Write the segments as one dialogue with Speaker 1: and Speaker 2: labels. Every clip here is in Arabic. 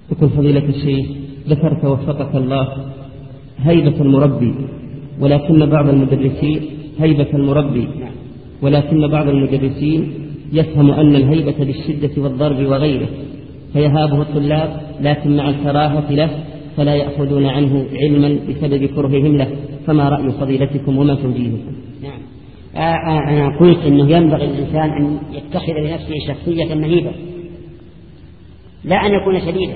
Speaker 1: يقول فضيلة الشيخ ذكرت وفقك الله هيبة المربي، ولكن بعض المدرسين يفهم أن الهيبة بالشدة والضرب وغيره فيهابه الطلاب، لكن مع الكراهة له فلا يأخذون عنه علما بسبب كرههم له، فما رأي فضيلتكم وما توجيهكم؟
Speaker 2: نعم. أنا قلت أنه ينبغي الإنسان أن يتخذ لنفسه شخصية مهيبة، لا أن يكون شديدا،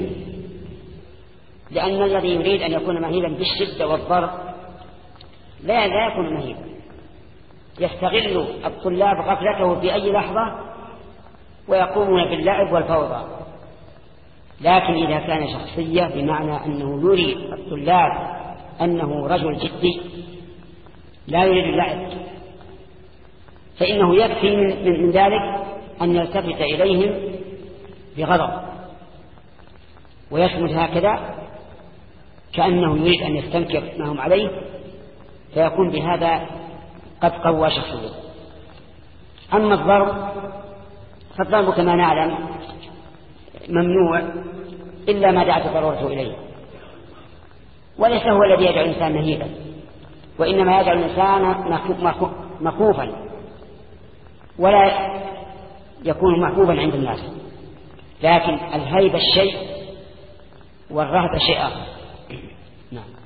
Speaker 2: لأن الذي يريد أن يكون مهيبا بالشدة والضرب لا يكون مهيبا، يستغل الطلاب غفلته في أي لحظة ويقومون باللعب والفوضى. لكن إذا كان شخصية بمعنى أنه يري الطلاب أنه رجل جدي لا يريد اللعب، فإنه يكفي من ذلك أن يلتفت إليهم بغضب ويصمت هكذا كأنه يريد أن يستنكر ما هم عليه، فيكون بهذا قد قوى شخصيته. أما الضرب فالضرب كما نعلم ممنوع إلا ما دعت الضرورة إليه، وليس هو الذي يجعل الإنسان مهيبا، وإنما يجعل الإنسان مخوفا ولا يكون محبوبا عند الناس. لكن الهيبة الشيء والرهبة شيء آخر. نعم.